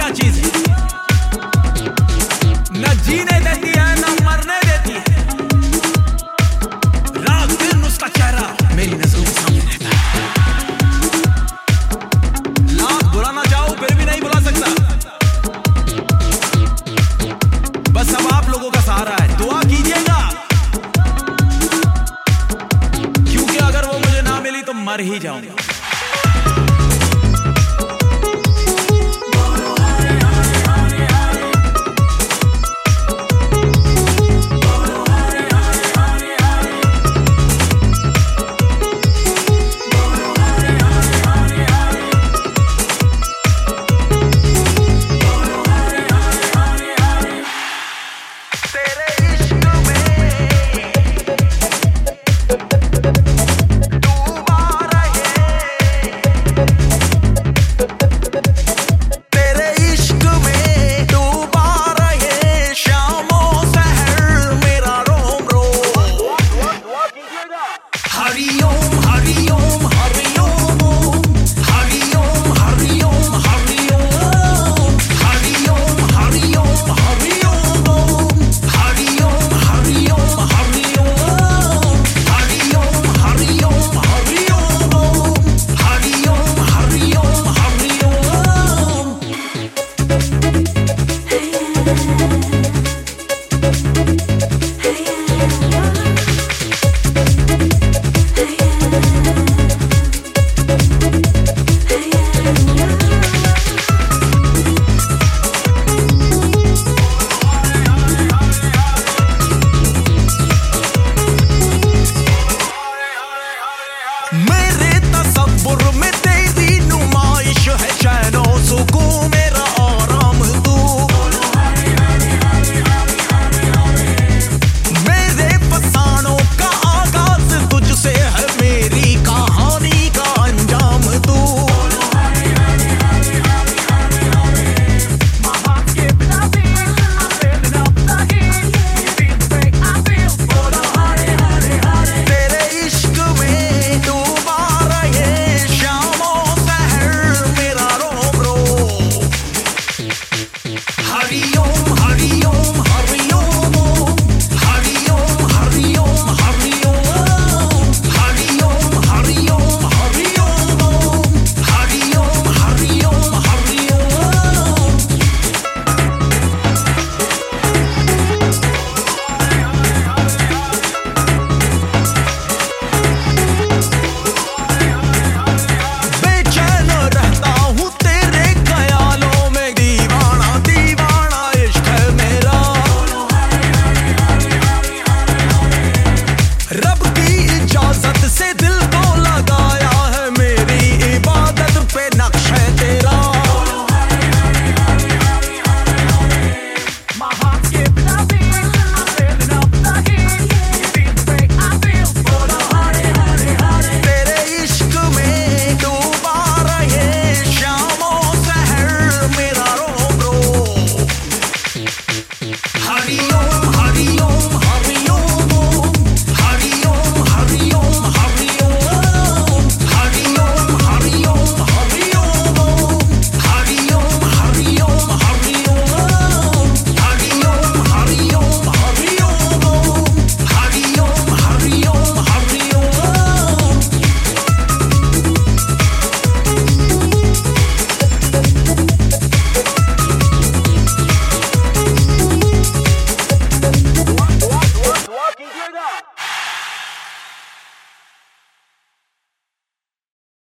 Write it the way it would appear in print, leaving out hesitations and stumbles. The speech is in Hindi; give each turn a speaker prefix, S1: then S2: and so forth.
S1: क्या चीज है, न जीने देती है न मरने देती है। रात दिन उसका चेहरा मेरी नजरों के सामने रहता है। लाख बुलाना चाहो फिर भी नहीं बुला सकता। बस अब आप लोगों का सहारा है, दुआ कीजिएगा, क्योंकि अगर वो मुझे ना मिली तो मर ही जाऊंगा। मेरे तसव्वुर में तेरी नुमाइश है, चैन और सुकून में